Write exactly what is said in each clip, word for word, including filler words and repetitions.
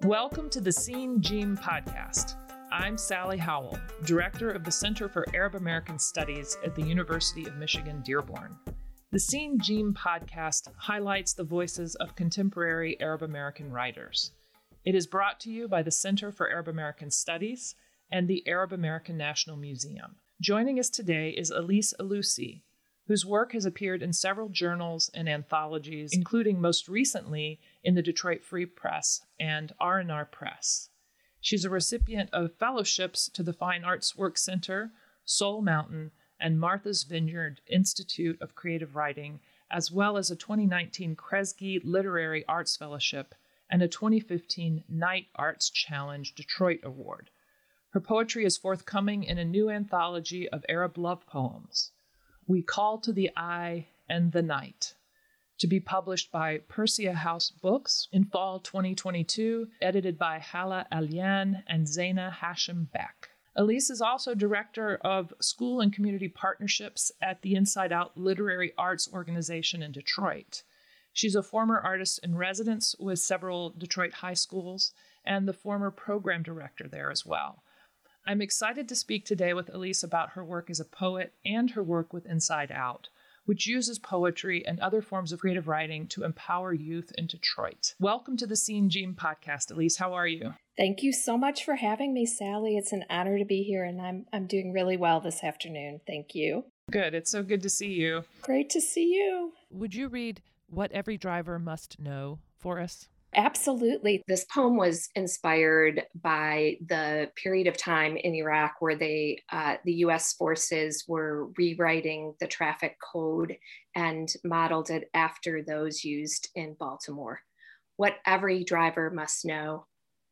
Welcome to the Scene Gym podcast. I'm Sally Howell, Director of the Center for Arab American Studies at the University of Michigan Dearborn. The Scene Gym podcast highlights the voices of contemporary Arab American writers. It is brought to you by the Center for Arab American Studies and the Arab American National Museum. Joining us today is Elise Aloussi, whose work has appeared in several journals and anthologies, including most recently in the Detroit Free Press and R and R Press. She's a recipient of fellowships to the Fine Arts Work Center, Soul Mountain, and Martha's Vineyard Institute of Creative Writing, as well as a twenty nineteen Kresge Literary Arts Fellowship and a twenty fifteen Knight Arts Challenge Detroit Award. Her poetry is forthcoming in a new anthology of Arab love poems, We Call to the Eye and the Night, to be published by Persia House Books in fall twenty twenty-two, edited by Hala Alian and Zaina Hashim Beck. Elise is also Director of School and Community Partnerships at the Inside Out Literary Arts Organization in Detroit. She's a former artist in residence with several Detroit high schools and the former program director there as well. I'm excited to speak today with Elise about her work as a poet and her work with Inside Out, which uses poetry and other forms of creative writing to empower youth in Detroit. Welcome to the Scene Gym podcast, Elise. How are you? Thank you so much for having me, Sally. It's an honor to be here, and I'm I'm doing really well this afternoon. Thank you. Good. It's so good to see you. Great to see you. Would you read What Every Driver Must Know for us? Absolutely. This poem was inspired by the period of time in Iraq where they, uh, the U S forces were rewriting the traffic code and modeled it after those used in Baltimore. What every driver must know.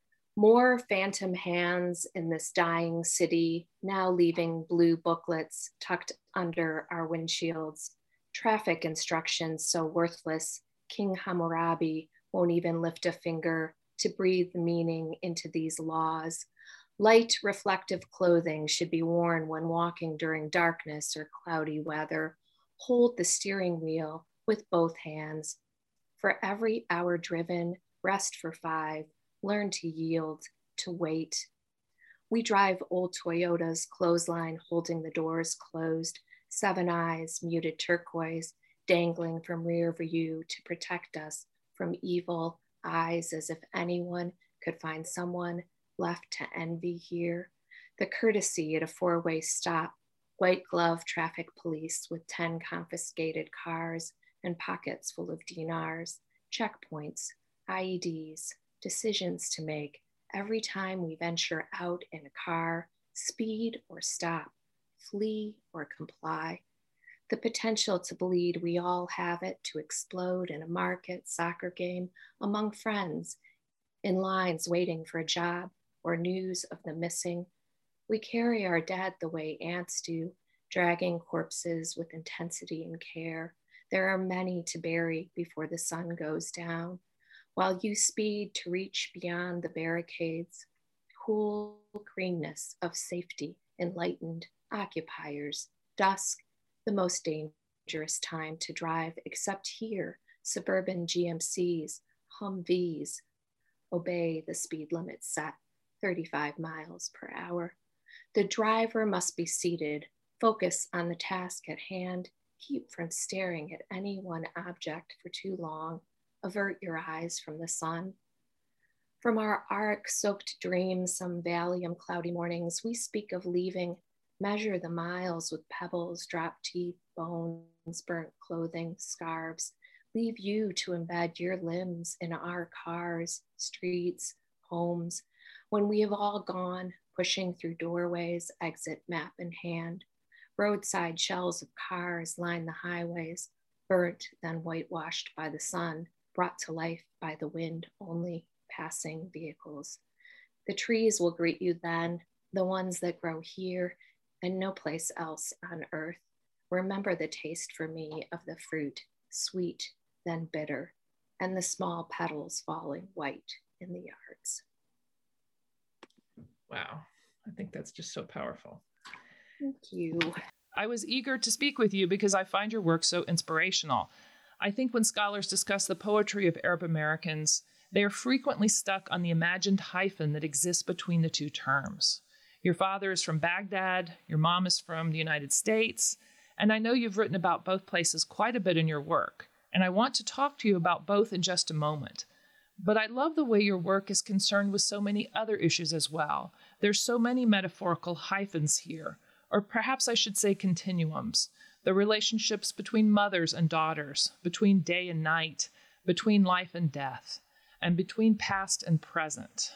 More phantom hands in this dying city, now leaving blue booklets tucked under our windshields. Traffic instructions so worthless, King Hammurabi won't even lift a finger to breathe meaning into these laws. Light reflective clothing should be worn when walking during darkness or cloudy weather. Hold the steering wheel with both hands. For every hour driven, rest for five. Learn to yield, to wait. We drive old Toyotas, clothesline holding the doors closed, seven eyes, muted turquoise, dangling from rear view to protect us from evil eyes, as if anyone could find someone left to envy here. The courtesy at a four-way stop, white glove traffic police with ten confiscated cars and pockets full of dinars, checkpoints, I E Ds, decisions to make every time we venture out in a car, speed or stop, flee or comply. The potential to bleed, we all have it, to explode in a market, soccer game, among friends, in lines waiting for a job or news of the missing. We carry our dead the way ants do, dragging corpses with intensity and care. There are many to bury before the sun goes down, while you speed to reach beyond the barricades. Cool greenness of safety, enlightened occupiers, dusk, the most dangerous time to drive, except here, suburban G M Cs, Humvees, obey the speed limit set, thirty-five miles per hour. The driver must be seated, focus on the task at hand, keep from staring at any one object for too long, avert your eyes from the sun. From our arc-soaked dreams, some Valium cloudy mornings, we speak of leaving. Measure the miles with pebbles, dropped teeth, bones, burnt clothing, scarves. Leave you to embed your limbs in our cars, streets, homes. When we have all gone, pushing through doorways, exit map in hand. Roadside shells of cars line the highways, burnt, then whitewashed by the sun, brought to life by the wind, only passing vehicles. The trees will greet you then, the ones that grow here, and no place else on earth. Remember the taste for me of the fruit, sweet, then bitter, and the small petals falling white in the yards. Wow, I think that's just so powerful. Thank you. I was eager to speak with you because I find your work so inspirational. I think when scholars discuss the poetry of Arab Americans, They are frequently stuck on the imagined hyphen that exists between the two terms. Your father is from Baghdad, your mom is from the United States, and I know you've written about both places quite a bit in your work, and I want to talk to you about both in just a moment. But I love the way your work is concerned with so many other issues as well. There's so many metaphorical hyphens here, or perhaps I should say continuums. The relationships between mothers and daughters, between day and night, between life and death, and between past and present.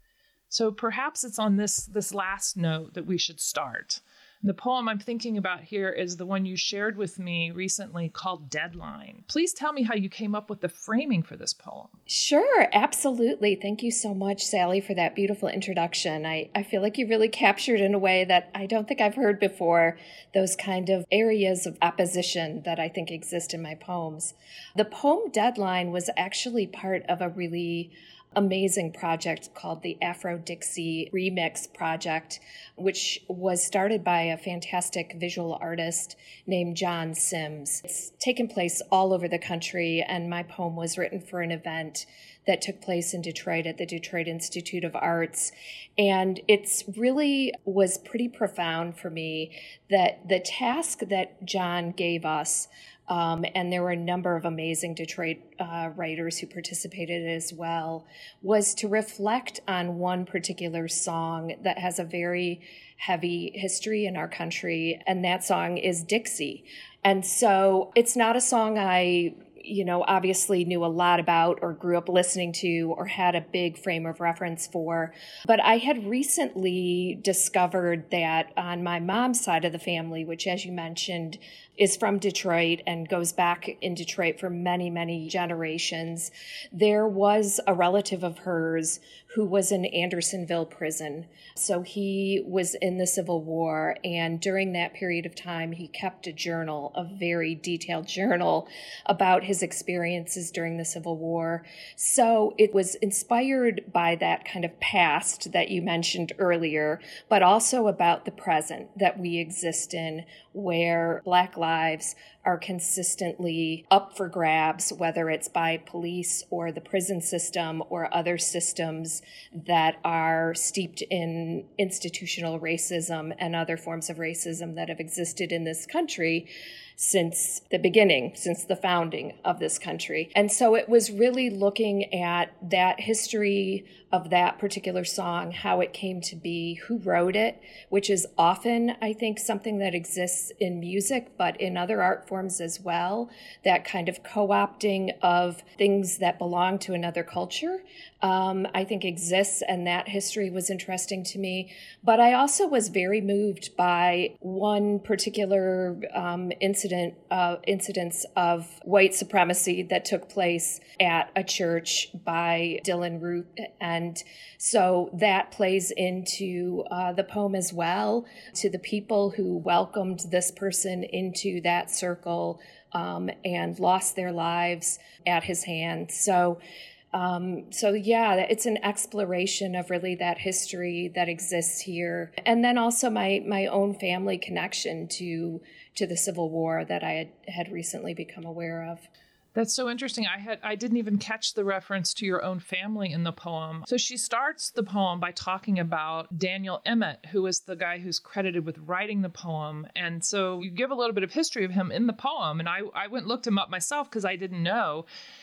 So perhaps it's on this, this last note that we should start. The poem I'm thinking about here is the one you shared with me recently called Deadline. Please tell me how you came up with the framing for this poem. Sure, absolutely. Thank you so much, Sally, for that beautiful introduction. I, I feel like you really captured in a way that I don't think I've heard before, those kind of areas of opposition that I think exist in my poems. The poem Deadline was actually part of a really amazing project called the Afro-Dixie Remix Project, which was started by a fantastic visual artist named John Sims. It's taken place all over the country, and my poem was written for an event that took place in Detroit at the Detroit Institute of Arts. And it's really was pretty profound for me that the task that John gave us, Um, and there were a number of amazing Detroit uh, writers who participated as well, was to reflect on one particular song that has a very heavy history in our country, and that song is Dixie. And so it's not a song I, you know, obviously knew a lot about or grew up listening to or had a big frame of reference for, but I had recently discovered that on my mom's side of the family, which, as you mentioned, is from Detroit and goes back in Detroit for many, many generations, there was a relative of hers who was in Andersonville prison. So he was in the Civil War, and during that period of time, he kept a journal, a very detailed journal about his experiences during the Civil War. So it was inspired by that kind of past that you mentioned earlier, but also about the present that we exist in, where Black lives are consistently up for grabs, whether it's by police or the prison system or other systems that are steeped in institutional racism and other forms of racism that have existed in this country since the beginning, since the founding of this country. And so it was really looking at that history of that particular song, how it came to be, who wrote it, which is often, I think, something that exists in music, but in other art forms as well, that kind of co-opting of things that belong to another culture, um, I think exists, and that history was interesting to me. But I also was very moved by one particular um, incident, uh, incidents of white supremacy that took place at a church by Dylan Root. And so that plays into uh, the poem as well, to the people who welcomed this person into that circle um, and lost their lives at his hand. So Um, so yeah, it's an exploration of really that history that exists here. And then also my, my own family connection to, to the Civil War that I had, had recently become aware of. That's so interesting. I had I didn't even catch the reference to your own family in the poem. So she starts the poem by talking about Daniel Emmett, who is the guy who's credited with writing the poem. And so you give a little bit of history of him in the poem. And I, I went and looked him up myself because I didn't know.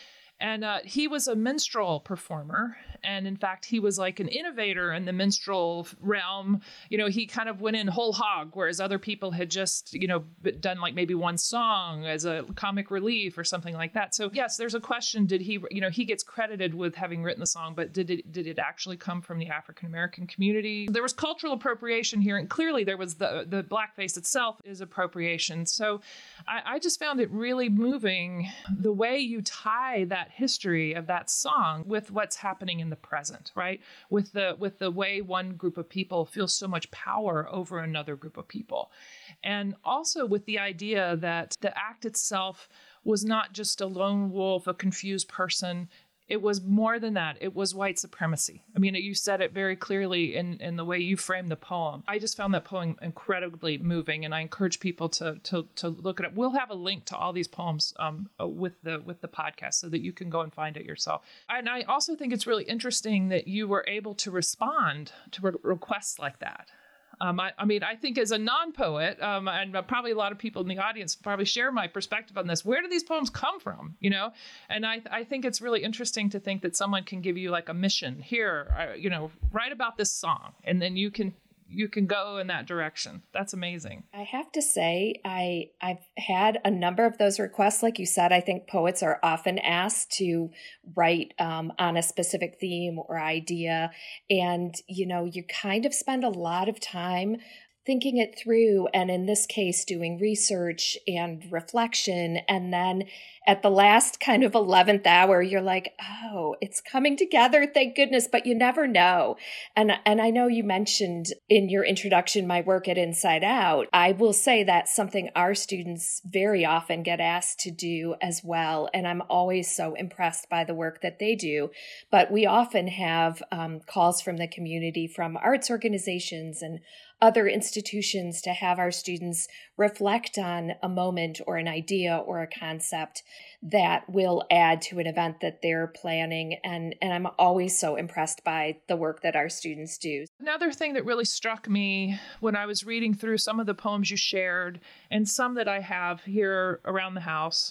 And uh, he was a minstrel performer. And in fact, he was like an innovator in the minstrel realm. You know, he kind of went in whole hog, whereas other people had just, you know, done like maybe one song as a comic relief or something like that. So yes, there's a question. Did he, you know, he gets credited with having written the song, but did it, did it actually come from the African-American community? There was cultural appropriation here. And clearly there was the, the blackface itself is appropriation. So I, I just found it really moving the way you tie that history of that song with what's happening in the present, right? With the with the way one group of people feels so much power over another group of people. And also with the idea that the act itself was not just a lone wolf, a confused person. It was more than that. It was white supremacy. I mean, you said it very clearly in, in the way you framed the poem. I just found that poem incredibly moving, and I encourage people to to to look it up. We'll have a link to all these poems um, with the with the podcast so that you can go and find it yourself. And I also think it's really interesting that you were able to respond to re- requests like that. Um, I, I mean, I think as a non-poet, um, and probably a lot of people in the audience probably share my perspective on this. Where do these poems come from? You know, and I, I think it's really interesting to think that someone can give you like a mission here, uh, you know, write about this song, and then you can you can go in that direction. That's amazing. I have to say, I, I've had a number of those requests. Like you said, I think poets are often asked to write um, on a specific theme or idea. And, you know, you kind of spend a lot of time thinking it through, and in this case, doing research and reflection. And then at the last kind of eleventh hour, you're like, oh, it's coming together, thank goodness, but you never know. And, and I know you mentioned in your introduction my work at Inside Out. I will say that's something our students very often get asked to do as well. And I'm always so impressed by the work that they do. But we often have um, calls from the community, from arts organizations and other institutions, to have our students reflect on a moment or an idea or a concept that will add to an event that they're planning. And, and I'm always so impressed by the work that our students do. Another thing that really struck me when I was reading through some of the poems you shared, and some that I have here around the house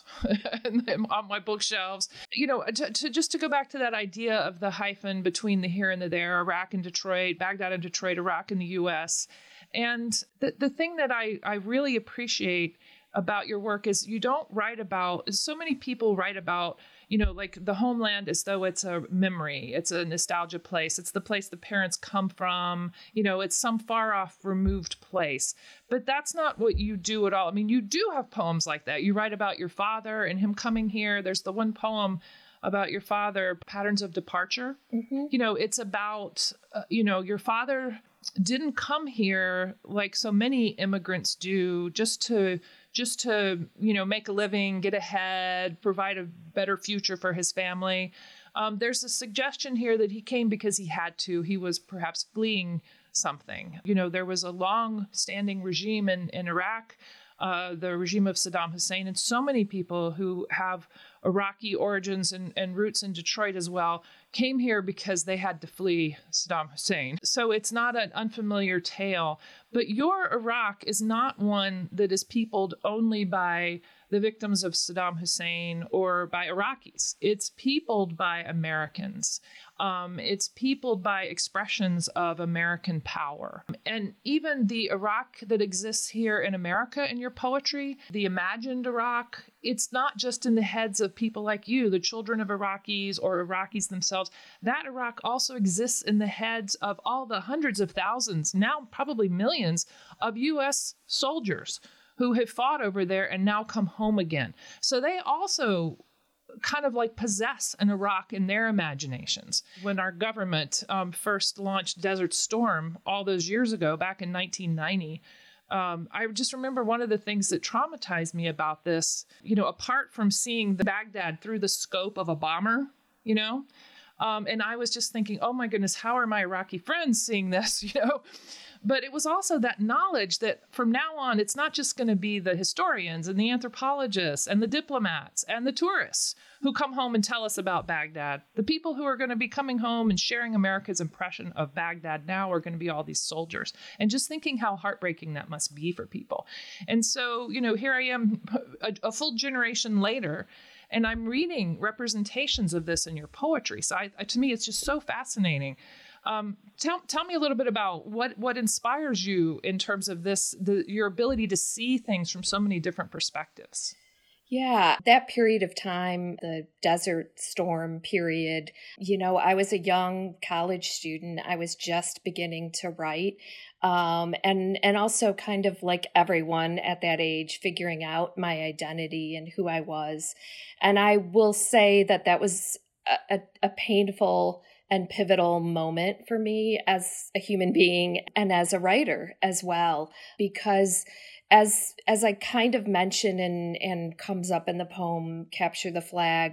on my bookshelves, you know, to, to just to go back to that idea of the hyphen between the here and the there, Iraq and Detroit, Baghdad and Detroit, Iraq and the U S. And the, the thing that I, I really appreciate about your work is you don't write about, so many people write about, you know, like the homeland as though it's a memory, it's a nostalgia place, it's the place the parents come from, you know, it's some far off removed place. But that's not what you do at all. I mean, you do have poems like that. You write about your father and him coming here. There's the one poem about your father, Patterns of Departure. Mm-hmm. You know, it's about, uh, you know, your father didn't come here like so many immigrants do, just to just to, you know, make a living, get ahead, provide a better future for his family. Um, there's a suggestion here that he came because he had to. He was perhaps fleeing something. You know, there was a long-standing regime in, in Iraq, uh, the regime of Saddam Hussein, and so many people who have Iraqi origins and, and roots in Detroit as well came here because they had to flee Saddam Hussein. So it's not an unfamiliar tale. But your Iraq is not one that is peopled only by the victims of Saddam Hussein or by Iraqis. It's peopled by Americans. Um, it's peopled by expressions of American power. And even the Iraq that exists here in America in your poetry, the imagined Iraq, it's not just in the heads of people like you, the children of Iraqis or Iraqis themselves. That Iraq also exists in the heads of all the hundreds of thousands, now probably millions, of U S soldiers who have fought over there and now come home again. So they also kind of like possess an Iraq in their imaginations. When our government um, first launched Desert Storm all those years ago, back in nineteen ninety, Um, I just remember one of the things that traumatized me about this, you know, apart from seeing the Baghdad through the scope of a bomber, you know, um, and I was just thinking, oh my goodness, how are my Iraqi friends seeing this, you know? But it was also that knowledge that from now on, it's not just going to be the historians and the anthropologists and the diplomats and the tourists who come home and tell us about Baghdad. The people who are going to be coming home and sharing America's impression of Baghdad now are going to be all these soldiers. And just thinking how heartbreaking that must be for people. And so, you know, here I am a, a full generation later, and I'm reading representations of this in your poetry. So I, I, to me, it's just so fascinating. Um, tell tell me a little bit about what, what inspires you in terms of this, the, your ability to see things from so many different perspectives. Yeah, that period of time, the Desert Storm period, you know, I was a young college student. I was just beginning to write. Um, and, and also kind of like everyone at that age, figuring out my identity and who I was. And I will say that that was a, a, a painful and pivotal moment for me as a human being and as a writer as well, because as as I kind of mentioned and, and comes up in the poem, Capture the Flag,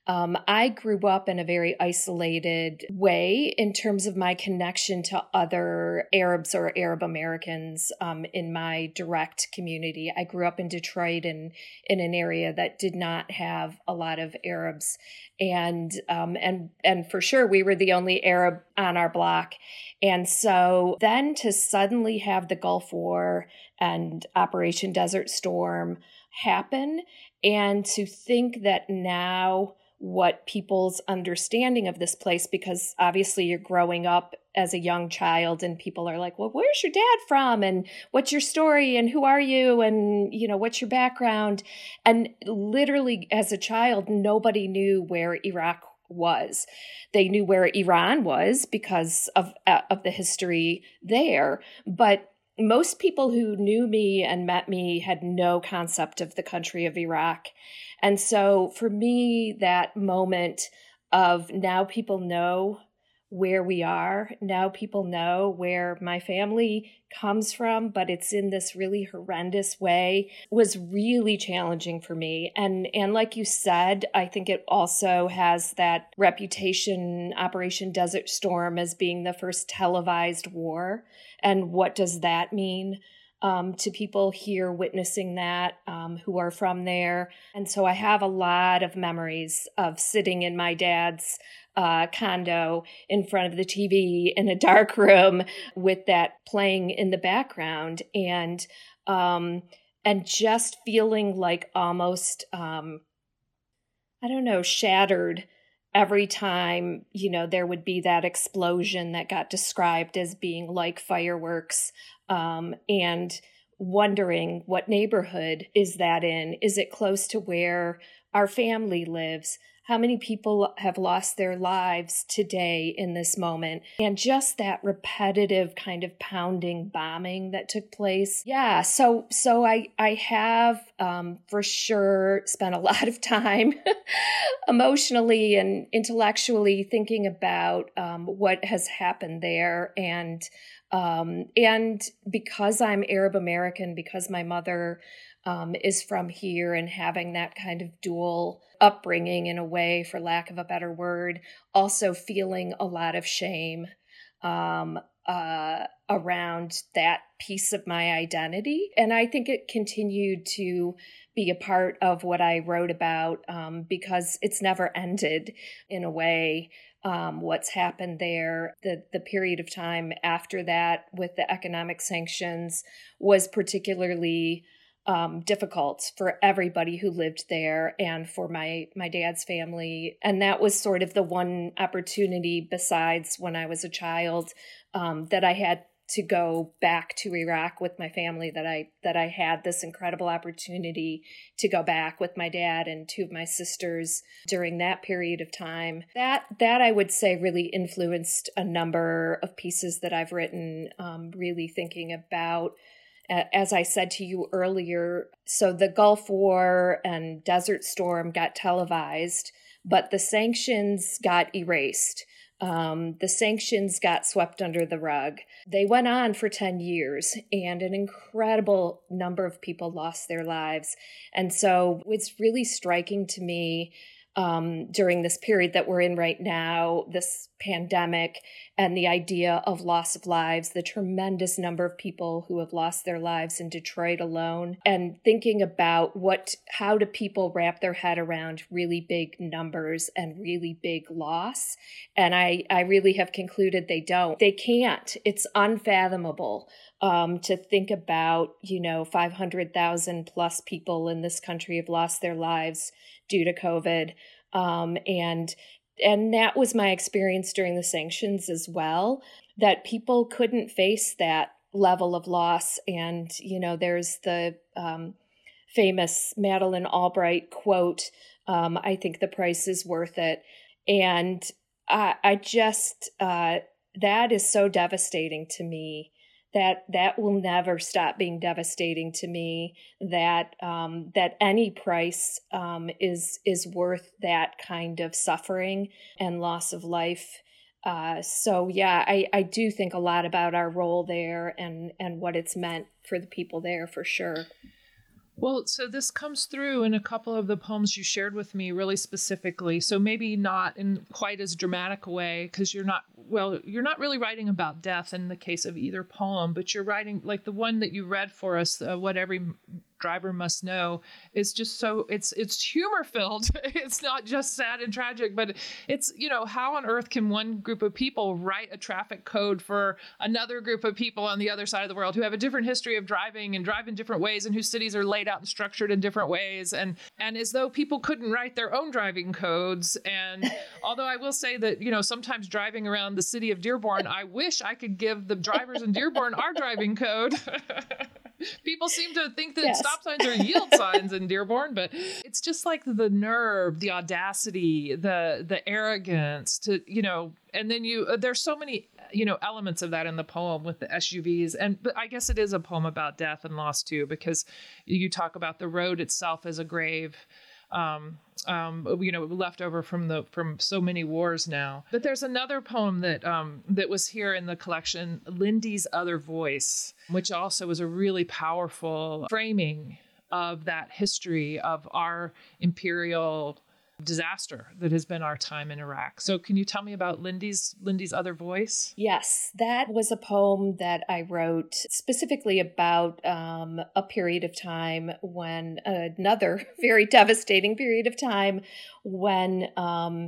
Um, I grew up in a very isolated way in terms of my connection to other Arabs or Arab Americans um, in my direct community. I grew up in Detroit and in an area that did not have a lot of Arabs. And um, and and for sure, we were the only Arab on our block. And so then to suddenly have the Gulf War and Operation Desert Storm happen, and to think that now what people's understanding of this place, because obviously you're growing up as a young child and people are like, well, where's your dad from? And what's your story? And who are you? And, you know, what's your background? And literally as a child, nobody knew where Iraq was. They knew where Iran was because of, uh, of the history there. But most people who knew me and met me had no concept of the country of Iraq. And so for me, that moment of now people know where we are, now people know where my family comes from, but it's in this really horrendous way, was really challenging for me. And and like you said, I think it also has that reputation, Operation Desert Storm, as being the first televised war. And what does that mean um, to people here witnessing that, um, who are from there? And so I have a lot of memories of sitting in my dad's uh, condo in front of the T V in a dark room with that playing in the background, and um, and just feeling like almost, um, I don't know, shattered every time, you know, there would be that explosion that got described as being like fireworks, um, and wondering what neighborhood is that in? Is it close to where our family lives? How many people have lost their lives today in this moment? And just that repetitive kind of pounding bombing that took place. Yeah, so so I, I have um, for sure spent a lot of time emotionally and intellectually thinking about um, what has happened there. And um, and because I'm Arab American, because my mother Um, is from here, and having that kind of dual upbringing in a way, for lack of a better word, also feeling a lot of shame um, uh, around that piece of my identity. And I think it continued to be a part of what I wrote about um, because it's never ended in a way. Um, what's happened there, the, the period of time after that with the economic sanctions was particularly Um, difficult for everybody who lived there and for my my dad's family. And that was sort of the one opportunity, besides when I was a child, um, that I had to go back to Iraq with my family, that I that I had this incredible opportunity to go back with my dad and two of my sisters during that period of time. That that I would say really influenced a number of pieces that I've written, um, really thinking about, as I said to you earlier, so the Gulf War and Desert Storm got televised, but the sanctions got erased. Um, the sanctions got swept under the rug. They went on for ten years, and an incredible number of people lost their lives. And so it's really striking to me Um, during this period that we're in right now, this pandemic, and the idea of loss of lives, the tremendous number of people who have lost their lives in Detroit alone, and thinking about what, how do people wrap their head around really big numbers and really big loss? And I, I really have concluded they don't. They can't. It's unfathomable um, to think about, you know, five hundred thousand plus people in this country have lost their lives due to COVID. Um, and and that was my experience during the sanctions as well, that people couldn't face that level of loss. And, you know, there's the um, famous Madeleine Albright quote, um, I think the price is worth it. And I, I just, uh, that is so devastating to me. That that will never stop being devastating to me. That um, that any price um, is is worth that kind of suffering and loss of life. Uh, so yeah, I, I do think a lot about our role there and and what it's meant for the people there, for sure. Well, so this comes through in a couple of the poems you shared with me really specifically. So maybe not in quite as dramatic a way, because you're not, well, you're not really writing about death in the case of either poem, but you're writing like the one that you read for us, uh, What Every Driver Must Know, is just so, it's it's humor filled. It's not just sad and tragic, but it's, you know, how on earth can one group of people write a traffic code for another group of people on the other side of the world who have a different history of driving and drive in different ways and whose cities are laid out and structured in different ways, and and as though people couldn't write their own driving codes. And although I will say that, you know, sometimes driving around the city of Dearborn, I wish I could give the drivers in Dearborn our driving code. People seem to think that yes. stop signs are yield signs in Dearborn, but it's just like the nerve, the audacity, the the arrogance to, you know, and then you, uh, there's so many, you know, elements of that in the poem with the S U Vs. And but I guess it is a poem about death and loss too, because you talk about the road itself as a grave. Um, um, you know, left over from the from so many wars now. But there's another poem that um, that was here in the collection, Lindy's Other Voice, which also was a really powerful framing of that history of our imperial disaster that has been our time in Iraq. So can you tell me about Lindy's Lindy's Other Voice? Yes, that was a poem that I wrote specifically about um, a period of time when uh, another very devastating period of time when um,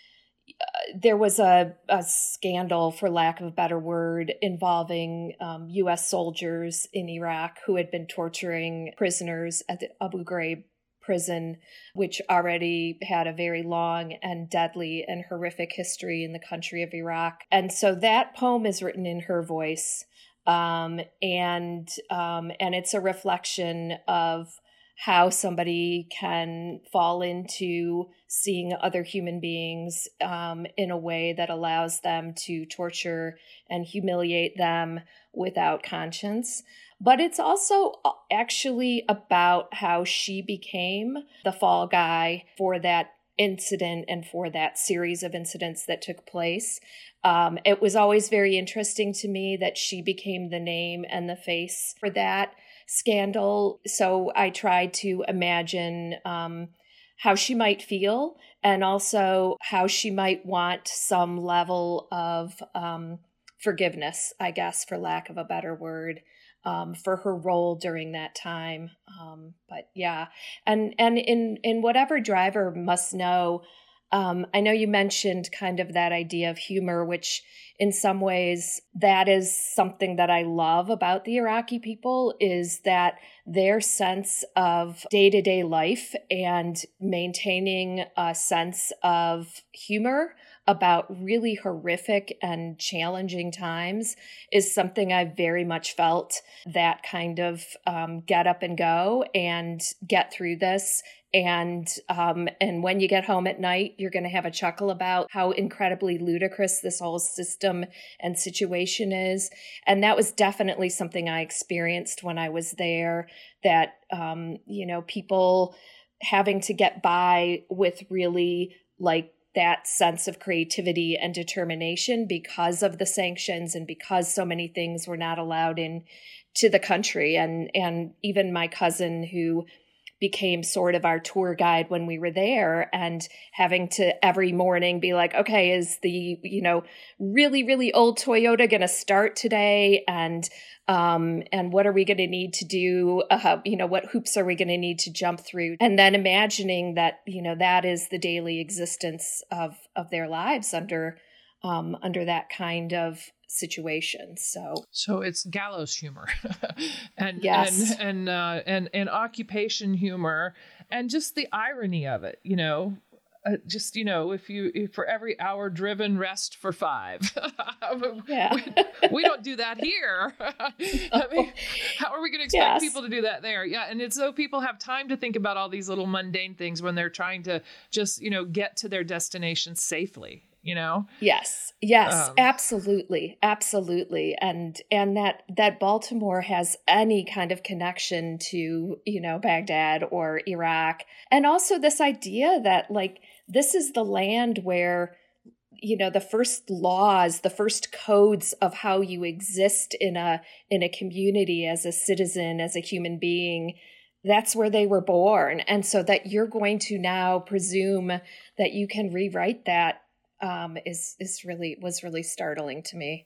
uh, there was a, a scandal, for lack of a better word, involving um, U S soldiers in Iraq who had been torturing prisoners at the Abu Ghraib prison, which already had a very long and deadly and horrific history in the country of Iraq. And so that poem is written in her voice. Um, and um, and it's a reflection of how somebody can fall into seeing other human beings um, in a way that allows them to torture and humiliate them without conscience. But it's also actually about how she became the fall guy for that incident and for that series of incidents that took place. Um, it was always very interesting to me that she became the name and the face for that scandal. So I tried to imagine um, how she might feel and also how she might want some level of um, forgiveness, I guess, for lack of a better word. Um, for her role during that time. Um, but yeah, and and in, in Whatever Driver Must Know, um, I know you mentioned kind of that idea of humor, which in some ways that is something that I love about the Iraqi people, is that their sense of day-to-day life and maintaining a sense of humor about really horrific and challenging times is something I very much felt. That kind of um, get up and go and get through this. And um, and when you get home at night, you're going to have a chuckle about how incredibly ludicrous this whole system and situation is. And that was definitely something I experienced when I was there, that, um, you know, people having to get by with really like that sense of creativity and determination because of the sanctions and because so many things were not allowed in to the country. And, and even my cousin, who became sort of our tour guide when we were there, and having to every morning be like, okay, is the, you know, really, really old Toyota going to start today? And, um, and what are we going to need to do? Uh, you know, what hoops are we going to need to jump through? And then imagining that, you know, that is the daily existence of, of their lives under, um, under that kind of situation. So, so it's gallows humor, and yes. and and uh, and and occupation humor, and just the irony of it. You know, uh, just you know, if you if for every hour driven, rest for five. Yeah. we, we don't do that here. I mean, how are we going to expect Yes. people to do that there? Yeah, and it's so people have time to think about all these little mundane things when they're trying to just you know get to their destination safely. You know? Yes, yes, Um, absolutely, absolutely. And and that that Baltimore has any kind of connection to, you know, Baghdad or Iraq. And also this idea that like this is the land where, you know, the first laws, the first codes of how you exist in a in a community as a citizen, as a human being, that's where they were born. And so that you're going to now presume that you can rewrite that um, is, is really, was really startling to me.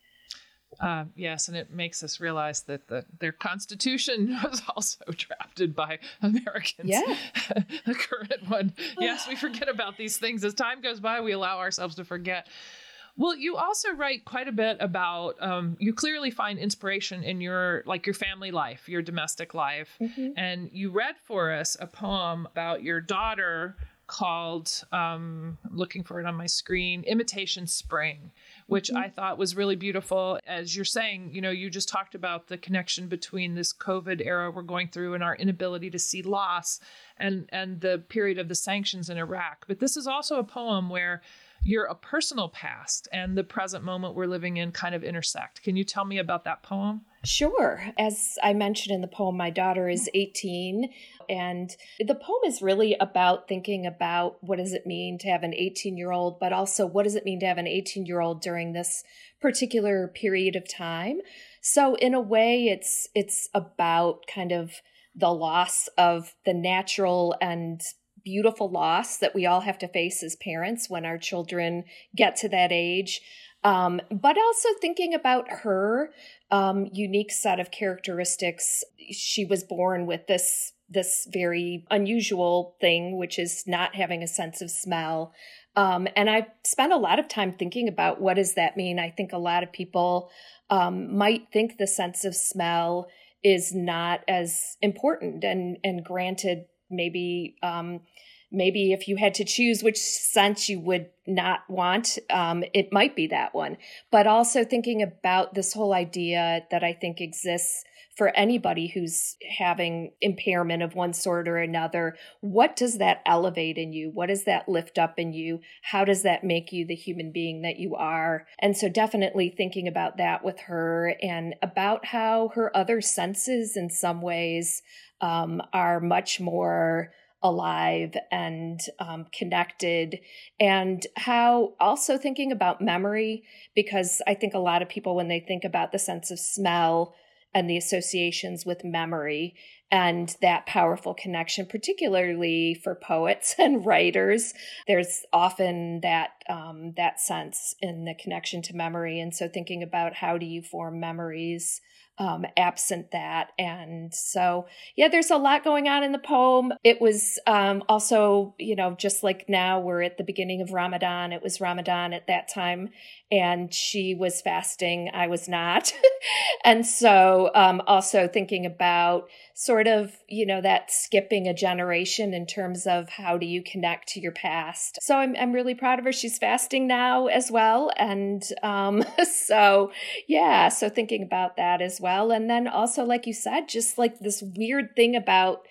Uh, yes, and it makes us realize that the, their Constitution was also drafted by Americans. Yeah. The current one. Yes, we forget about these things. As time goes by, we allow ourselves to forget. Well, you also write quite a bit about, um, you clearly find inspiration in your, like your family life, your domestic life. Mm-hmm. And you read for us a poem about your daughter called, um, looking for it on my screen, Imitation Spring, which mm-hmm. I thought was really beautiful. As you're saying, you know, you just talked about the connection between this COVID era we're going through and our inability to see loss and, and the period of the sanctions in Iraq. But this is also a poem where your a personal past and the present moment we're living in kind of intersect. Can you tell me about that poem? Sure. As I mentioned in the poem, my daughter is eighteen, and the poem is really about thinking about what does it mean to have an eighteen-year-old, but also what does it mean to have an eighteen-year-old during this particular period of time. So in a way, it's it's about kind of the loss of the natural and beautiful loss that we all have to face as parents when our children get to that age. Um, but also thinking about her um, unique set of characteristics. She was born with this, this very unusual thing, which is not having a sense of smell. Um, and I spent a lot of time thinking about what does that mean? I think a lot of people um, might think the sense of smell is not as important, and, and granted, maybe um, maybe if you had to choose which sense you would not want, um, it might be that one. But also thinking about this whole idea that I think exists for anybody who's having impairment of one sort or another. What does that elevate in you? What does that lift up in you? How does that make you the human being that you are? And so definitely thinking about that with her, and about how her other senses in some ways um, are much more alive and um, connected, and how also thinking about memory, because I think a lot of people, when they think about the sense of smell and the associations with memory and that powerful connection, particularly for poets and writers, there's often that um, that sense in the connection to memory. And so thinking about how do you form memories Um, absent that. And so, yeah, there's a lot going on in the poem. It was um, also, you know, just like now we're at the beginning of Ramadan. It was Ramadan at that time, and she was fasting. I was not. And so um, also thinking about sort of, you know, that skipping a generation in terms of how do you connect to your past. So I'm, I'm really proud of her. She's fasting now as well. And um, so, yeah, so thinking about that as well. And then also, like you said, just like this weird thing about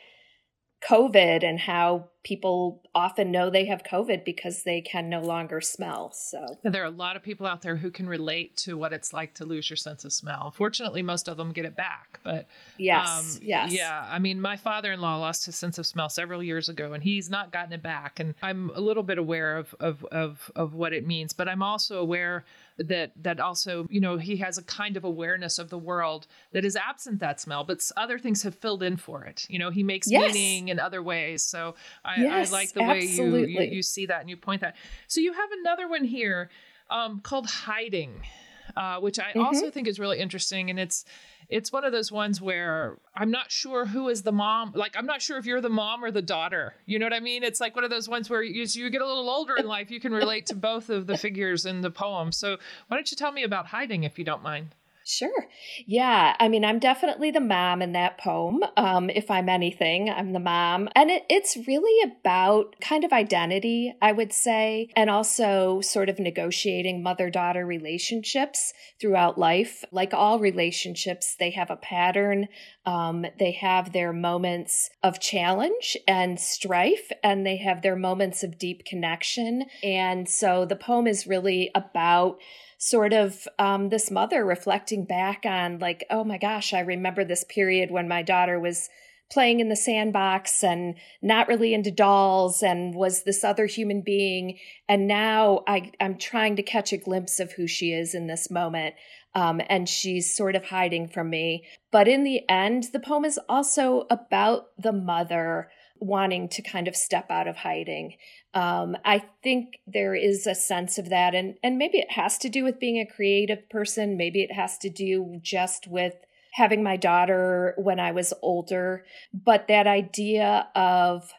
COVID and how people often know they have COVID because they can no longer smell. So there are a lot of people out there who can relate to what it's like to lose your sense of smell. Fortunately, most of them get it back. But yes, um, yes. Yeah. I mean, my father-in-law lost his sense of smell several years ago, and he's not gotten it back. And I'm a little bit aware of of of, of what it means, but I'm also aware that that also, you know, he has a kind of awareness of the world that is absent that smell, but other things have filled in for it. You know, he makes yes. meaning in other ways. So I, yes, I like the absolutely. way you, you you see that and you point that. So you have another one here um, called Hiding, uh, which I mm-hmm. also think is really interesting. And it's it's one of those ones where I'm not sure who is the mom. Like, I'm not sure if you're the mom or the daughter. You know what I mean? It's like one of those ones where you, as you get a little older in life, you can relate to both of the figures in the poem. So why don't you tell me about Hiding, if you don't mind? Sure. Yeah. I mean, I'm definitely the mom in that poem. Um, if I'm anything, I'm the mom. And it, it's really about kind of identity, I would say, and also sort of negotiating mother-daughter relationships throughout life. Like all relationships, they have a pattern. Um, they have their moments of challenge and strife, and they have their moments of deep connection. And so the poem is really about sort of um, this mother reflecting back on like, oh my gosh, I remember this period when my daughter was playing in the sandbox and not really into dolls and was this other human being. And now I, I'm trying to catch a glimpse of who she is in this moment. Um, and she's sort of hiding from me. But in the end, the poem is also about the mother wanting to kind of step out of hiding. Um, I think there is a sense of that. And, and maybe it has to do with being a creative person. Maybe it has to do just with having my daughter when I was older. But that idea of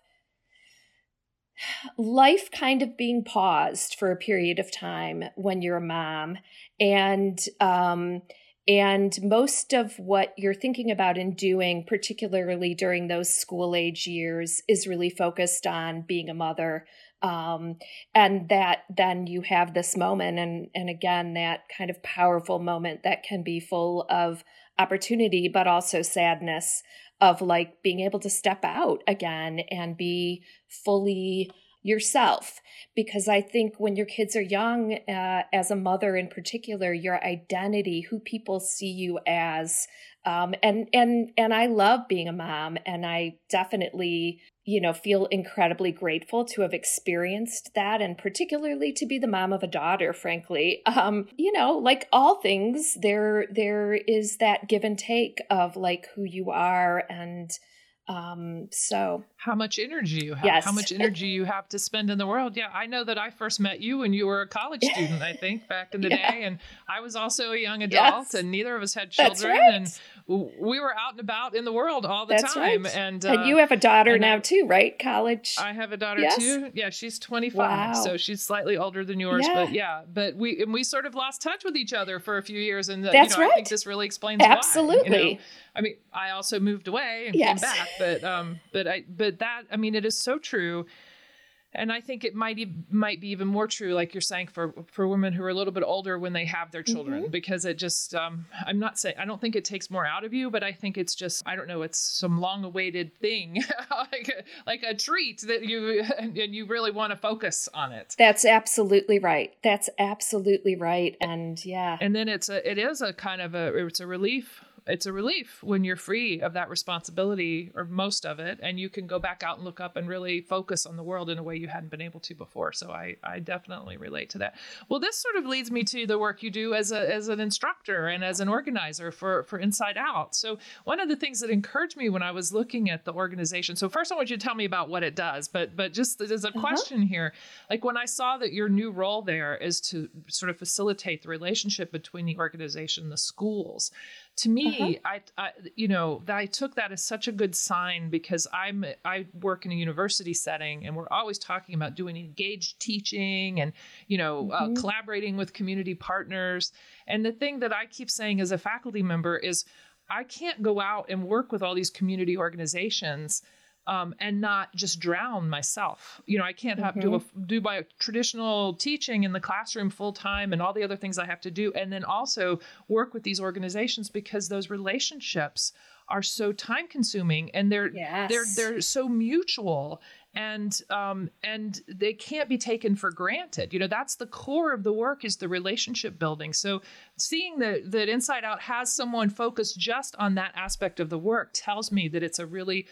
life kind of being paused for a period of time when you're a mom. And um, and most of what you're thinking about and doing, particularly during those school age years, is really focused on being a mother. Um, and that then you have this moment, and, and again, that kind of powerful moment that can be full of opportunity, but also sadness, of like being able to step out again and be fully yourself. Because I think when your kids are young, uh, as a mother in particular, your identity, who people see you as, um, and and and I love being a mom, and I definitely, you know, feel incredibly grateful to have experienced that, and particularly to be the mom of a daughter, frankly. Um, you know, like all things, there there is that give and take of like who you are, and um, so how much energy you have, yes. how much energy you have to spend in the world. Yeah, I know that I first met you when you were a college student, I think, back in the yeah. day, and I was also a young adult, yes. and neither of us had children, right. and we were out and about in the world all the That's time. Right. And, uh, and you have a daughter now I, too, right? College. I have a daughter yes. too. Yeah, she's twenty-five, wow. so she's slightly older than yours. Yeah. But yeah, but we and we sort of lost touch with each other for a few years, and the, That's you know, right. I think this really explains Absolutely. why. You know? I mean, I also moved away and yes. came back, but um, but I but that I mean, it is so true. And I think it might e- might be even more true, like you're saying, for, for women who are a little bit older when they have their children, mm-hmm. because it just, um, I'm not saying, I don't think it takes more out of you, but I think it's just, I don't know, it's some long awaited thing, like, a, like a treat that you, and you really want to focus on it. That's absolutely right. That's absolutely right. And yeah. And then it's a, it is a kind of a, it's a relief. It's a relief when you're free of that responsibility, or most of it, and you can go back out and look up and really focus on the world in a way you hadn't been able to before. So I, I definitely relate to that. Well, this sort of leads me to the work you do as a as an instructor and as an organizer for, for Inside Out. So one of the things that encouraged me when I was looking at the organization, so first I want you to tell me about what it does, but but just as a uh-huh. question here, like when I saw that your new role there is to sort of facilitate the relationship between the organization and the schools, to me, uh-huh. I, I, you know, I took that as such a good sign, because I'm, I work in a university setting, and we're always talking about doing engaged teaching and, you know, mm-hmm. uh, collaborating with community partners. And the thing that I keep saying as a faculty member is I can't go out and work with all these community organizations Um, and not just drown myself. You know, I can't have mm-hmm. do a, do my traditional teaching in the classroom full time and all the other things I have to do, and then also work with these organizations, because those relationships are so time consuming, and they're yes. they're they're so mutual, and um and they can't be taken for granted. You know, that's the core of the work, is the relationship building. So seeing that that Inside Out has someone focused just on that aspect of the work tells me that it's a really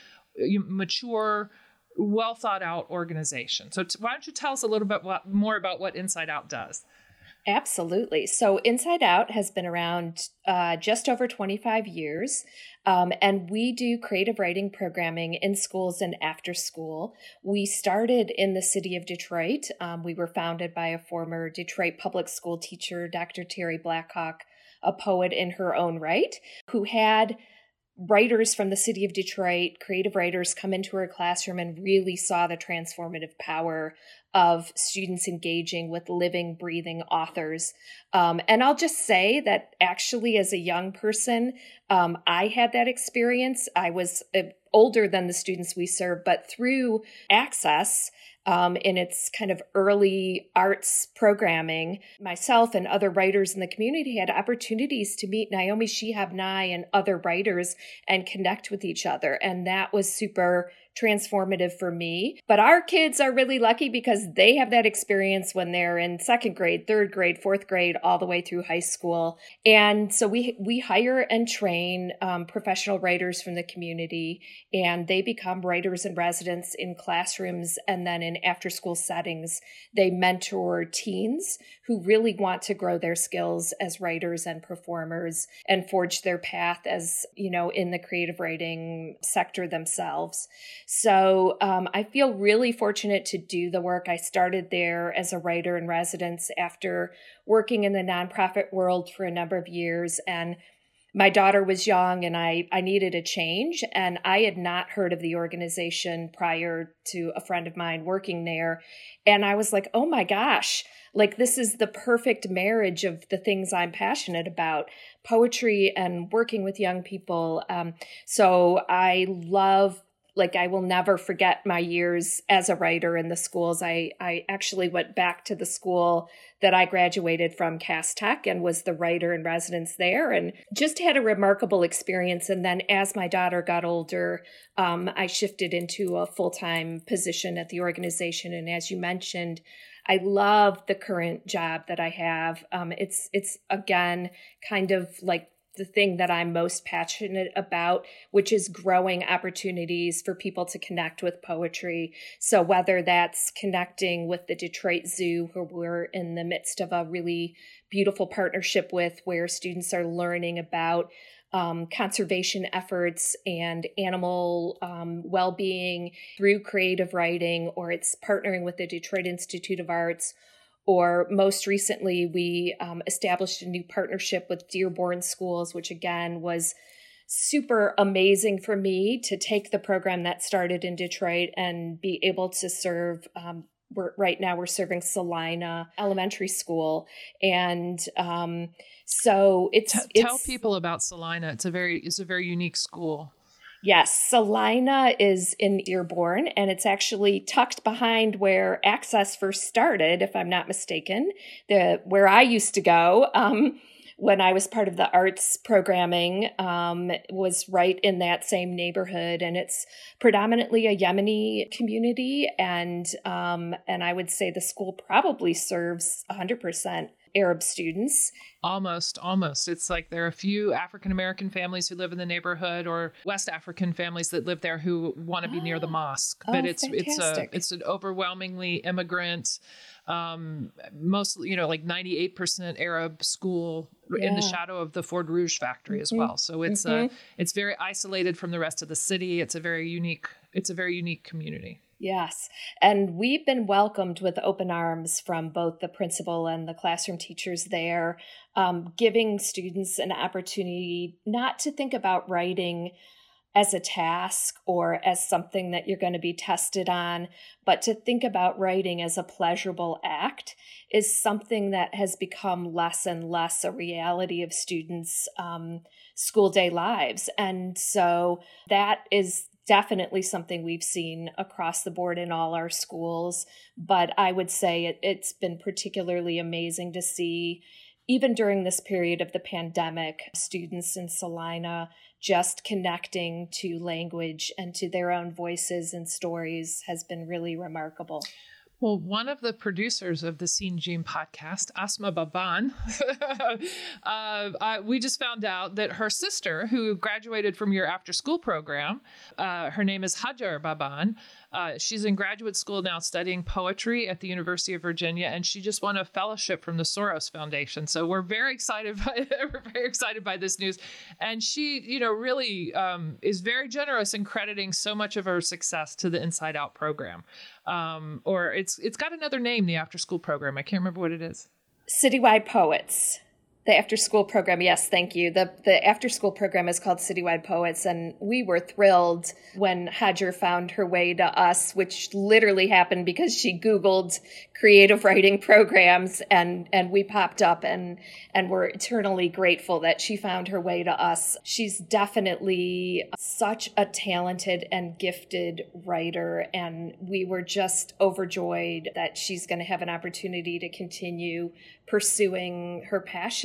mature, well thought out organization. So t- why don't you tell us a little bit what, more about what Inside Out does? Absolutely. So Inside Out has been around uh, just over twenty-five years, um, and we do creative writing programming in schools and after school. We started in the city of Detroit. Um, we were founded by a former Detroit public school teacher, Doctor Terry Blackhawk, a poet in her own right, who had writers from the city of Detroit, creative writers, come into her classroom and really saw the transformative power of students engaging with living, breathing authors. Um, and I'll just say that actually, as a young person, um, I had that experience. I was uh, older than the students we serve, but through Access, Um, in its kind of early arts programming, myself and other writers in the community had opportunities to meet Naomi Shihab Nye and other writers and connect with each other. And that was super transformative for me. But our kids are really lucky because they have that experience when they're in second grade, third grade, fourth grade, all the way through high school. And so we we hire and train um, professional writers from the community, and they become writers in residence in classrooms, and then in after-school settings, they mentor teens who really want to grow their skills as writers and performers and forge their path as, you know, in the creative writing sector themselves. So um, I feel really fortunate to do the work. I started there as a writer in residence after working in the nonprofit world for a number of years. And my daughter was young and I, I needed a change. And I had not heard of the organization prior to a friend of mine working there. And I was like, oh my gosh, like this is the perfect marriage of the things I'm passionate about, poetry and working with young people. Um, so I love Like I will never forget my years as a writer in the schools. I, I actually went back to the school that I graduated from, Cass Tech, and was the writer in residence there and just had a remarkable experience. And then as my daughter got older, um, I shifted into a full-time position at the organization. And as you mentioned, I love the current job that I have. Um, it's, it's again, kind of like the thing that I'm most passionate about, which is growing opportunities for people to connect with poetry. So whether that's connecting with the Detroit Zoo, who we're in the midst of a really beautiful partnership with, where students are learning about um, conservation efforts and animal um, well-being through creative writing, or it's partnering with the Detroit Institute of Arts. Or most recently, we um, established a new partnership with Dearborn Schools, which again was super amazing for me to take the program that started in Detroit and be able to serve. Um, we're, right now, we're serving Salina Elementary School, and um, so it's, T- it's tell people about Salina. It's a very it's a very unique school. Yes, Salina is in Dearborn, and it's actually tucked behind where Access first started, if I'm not mistaken, the where I used to go um, when I was part of the arts programming um, was right in that same neighborhood, and it's predominantly a Yemeni community, and um, and I would say the school probably serves one hundred percent Arab students. Almost, almost. It's like there are a few African-American families who live in the neighborhood, or West African families that live there who want to be oh. near the mosque. But oh, it's fantastic. it's a it's an overwhelmingly immigrant, um, mostly, you know, like ninety-eight percent Arab school yeah. in the shadow of the Ford Rouge factory mm-hmm. as well. So it's mm-hmm. uh, it's very isolated from the rest of the city. It's a very unique it's a very unique community. Yes. And we've been welcomed with open arms from both the principal and the classroom teachers there, um, giving students an opportunity not to think about writing as a task or as something that you're going to be tested on, but to think about writing as a pleasurable act is something that has become less and less a reality of students' um, school day lives. And so that is definitely something we've seen across the board in all our schools. But I would say it, it's been particularly amazing to see, even during this period of the pandemic, students in Salina just connecting to language and to their own voices and stories has been really remarkable. Well, one of the producers of the Scene Gym podcast, Asma Baban, uh, uh, we just found out that her sister, who graduated from your after-school program, uh, her name is Hajar Baban. Uh, she's in graduate school now studying poetry at the University of Virginia, and she just won a fellowship from the Soros Foundation. So we're very excited by we're very excited by this news. And she, you know, really um, is very generous in crediting so much of her success to the Inside Out program. Um, or it's it's got another name, the after school program. I can't remember what it is. Citywide Poets. The after-school program, yes, thank you. The the after-school program is called Citywide Poets, and we were thrilled when Hajar found her way to us, which literally happened because she Googled creative writing programs, and, and we popped up, and, and we're eternally grateful that she found her way to us. She's definitely such a talented and gifted writer, and we were just overjoyed that she's going to have an opportunity to continue pursuing her passion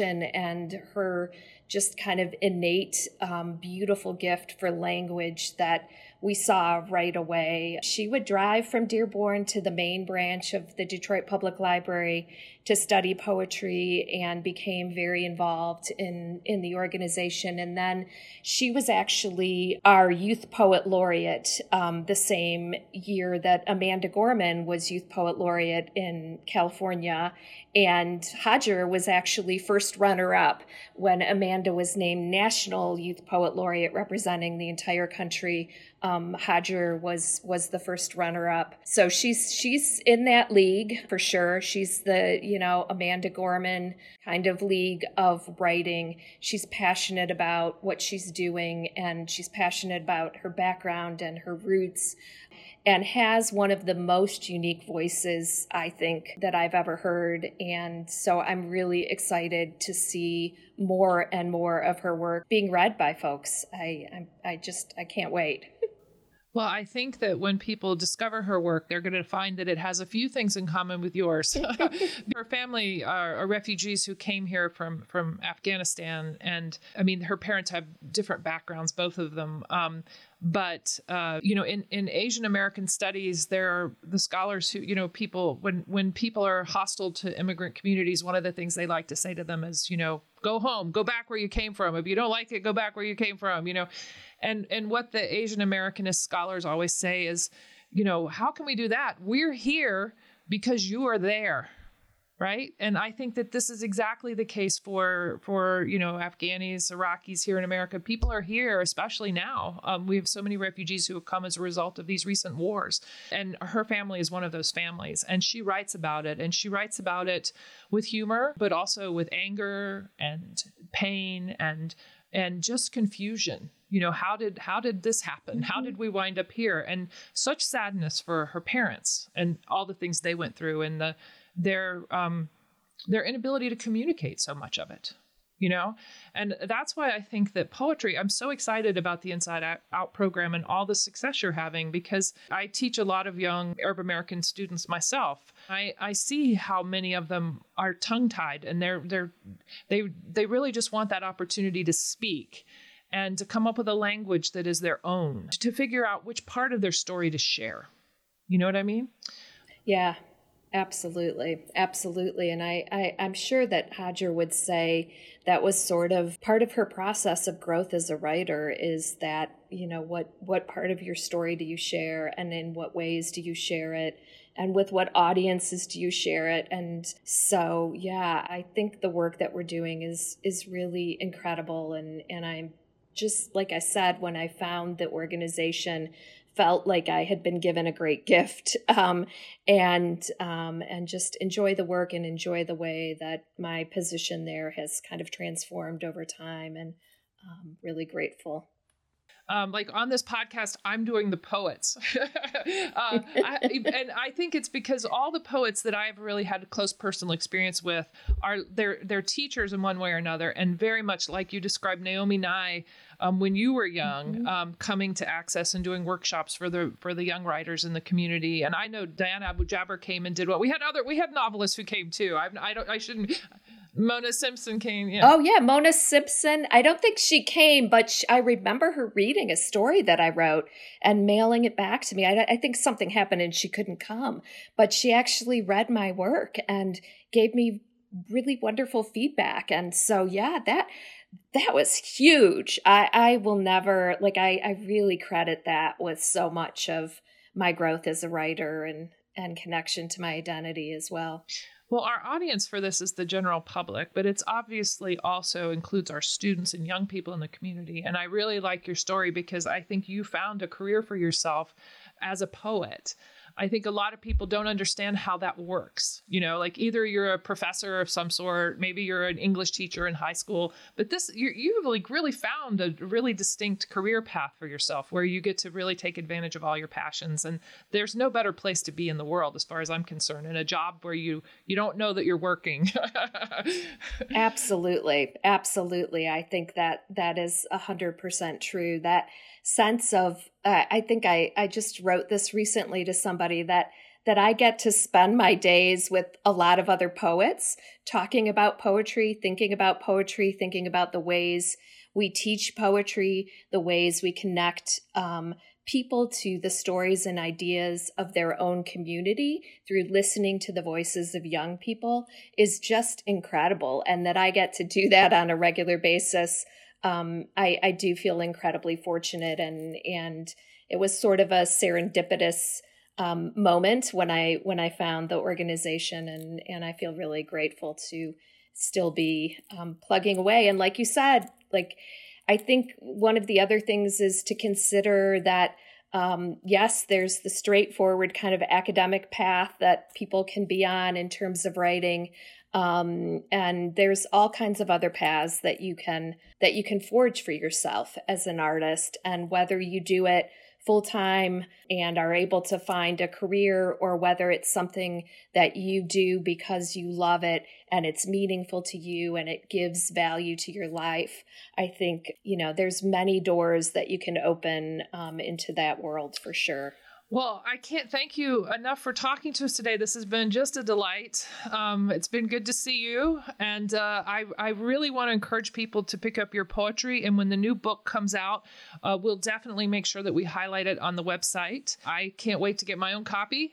connection and her just kind of innate, um, beautiful gift for language that we saw right away. She would drive from Dearborn to the main branch of the Detroit Public Library to study poetry and became very involved in, in the organization. And then she was actually our Youth Poet Laureate um, the same year that Amanda Gorman was Youth Poet Laureate in California. And Hajar was actually first runner-up when Amanda was named National Youth Poet Laureate representing the entire country. Um, Hajar was was the first runner-up. So she's she's in that league for sure. She's the, you know, Amanda Gorman kind of league of writing. She's passionate about what she's doing, and she's passionate about her background and her roots, and has one of the most unique voices, I think, that I've ever heard. And so I'm really excited to see more and more of her work being read by folks. I I, I just, I can't wait. Well, I think that when people discover her work, they're going to find that it has a few things in common with yours. Her family are, are refugees who came here from, from Afghanistan. And I mean, her parents have different backgrounds, both of them. Um, but, uh, you know, in, in Asian American studies, there are the scholars who, you know, people, when, when people are hostile to immigrant communities, one of the things they like to say to them is, you know, go home, go back where you came from. If you don't like it, go back where you came from, you know. And and what the Asian Americanist scholars always say is, you know, how can we do that? We're here because you are there, right? And I think that this is exactly the case for, for you know, Afghanis, Iraqis here in America. People are here, especially now. Um, we have so many refugees who have come as a result of these recent wars. And her family is one of those families. And she writes about it. And she writes about it with humor, but also with anger and pain and and just confusion. You know, how did how did this happen? How did we wind up here? And such sadness for her parents and all the things they went through, and the their um, their inability to communicate so much of it. You know, and that's why I think that poetry, I'm so excited about the Inside Out program and all the success you're having, because I teach a lot of young Arab American students myself. I, I see how many of them are tongue-tied, and they're they're they they really just want that opportunity to speak and to come up with a language that is their own, to figure out which part of their story to share. You know what I mean? Yeah. Absolutely. Absolutely. And I, I, I'm sure that Hajar would say that was sort of part of her process of growth as a writer, is that, you know, what, what part of your story do you share, and in what ways do you share it, and with what audiences do you share it? And so, yeah, I think the work that we're doing is, is really incredible. And, and I'm just, like I said, when I found the organization, felt like I had been given a great gift, um, and um, and just enjoy the work and enjoy the way that my position there has kind of transformed over time, and um, really grateful. Um, like on this podcast, I'm doing the poets. uh, I, and I think it's because all the poets that I've really had close personal experience with are they're, they're teachers in one way or another. And very much like you described Naomi Nye, um, when you were young, mm-hmm. um, coming to Access and doing workshops for the, for the young writers in the community. And I know Diana Abu Jaber came and did what we had other, we had novelists who came too. I, I don't, I shouldn't, Mona Simpson came. Yeah. Oh yeah. Mona Simpson. I don't think she came, but she, I remember her reading a story that I wrote and mailing it back to me. I, I think something happened and she couldn't come, but she actually read my work and gave me really wonderful feedback. And so, yeah, that, that was huge. I, I will never, like, I, I really credit that with so much of my growth as a writer and, and connection to my identity as well. Well, our audience for this is the general public, but it's obviously also includes our students and young people in the community. And I really like your story because I think you found a career for yourself as a poet. I think a lot of people don't understand how that works. You know, like either you're a professor of some sort, maybe you're an English teacher in high school, but this, you, you've like really found a really distinct career path for yourself where you get to really take advantage of all your passions. And there's no better place to be in the world, as far as I'm concerned, in a job where you, you don't know that you're working. Absolutely. Absolutely. I think that that is a hundred percent true. That sense of, uh, I think I, I just wrote this recently to somebody, that that I get to spend my days with a lot of other poets, talking about poetry, thinking about poetry, thinking about the ways we teach poetry, the ways we connect um, people to the stories and ideas of their own community through listening to the voices of young people is just incredible. And that I get to do that on a regular basis, um, I, I do feel incredibly fortunate. And and it was sort of a serendipitous um, moment when I when I found the organization, and and I feel really grateful to still be um, plugging away. And like you said, like I think one of the other things is to consider that, um, yes, there's the straightforward kind of academic path that people can be on in terms of writing. Um, and there's all kinds of other paths that you can that you can forge for yourself as an artist. And whether you do it full-time and are able to find a career, or whether it's something that you do because you love it and it's meaningful to you and it gives value to your life, I think, you know, there's many doors that you can open um, into that world for sure. Well, I can't thank you enough for talking to us today. This has been just a delight. Um, it's been good to see you. And uh, I, I really want to encourage people to pick up your poetry. And when the new book comes out, uh, we'll definitely make sure that we highlight it on the website. I can't wait to get my own copy.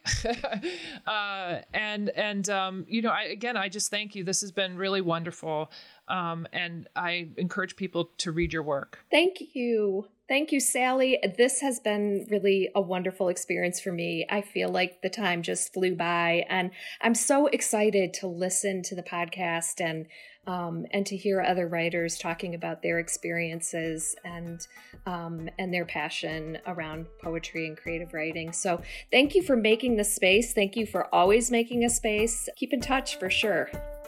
uh, and, and um, you know, I, again, I just thank you. This has been really wonderful. Um, and I encourage people to read your work. Thank you. Thank you, Sally. This has been really a wonderful experience for me. I feel like the time just flew by, and I'm so excited to listen to the podcast and um, and to hear other writers talking about their experiences and um, and their passion around poetry and creative writing. So thank you for making the space. Thank you for always making a space. Keep in touch for sure.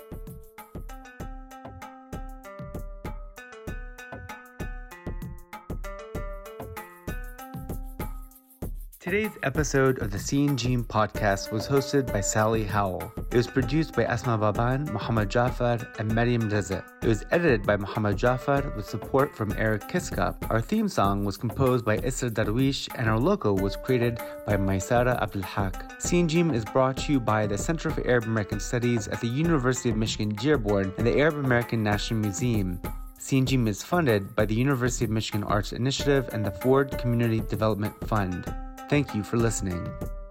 Today's episode of the Scene Gene podcast was hosted by Sally Howell. It was produced by Asma Baban, Muhammad Jafar, and Maryam Reza. It was edited by Muhammad Jafar with support from Eric Kiska. Our theme song was composed by Isra Darwish, and our logo was created by Maysara Abdulhaq. Scene Gene is brought to you by the Center for Arab American Studies at the University of Michigan Dearborn and the Arab American National Museum. Scene Gene is funded by the University of Michigan Arts Initiative and the Ford Community Development Fund. Thank you for listening.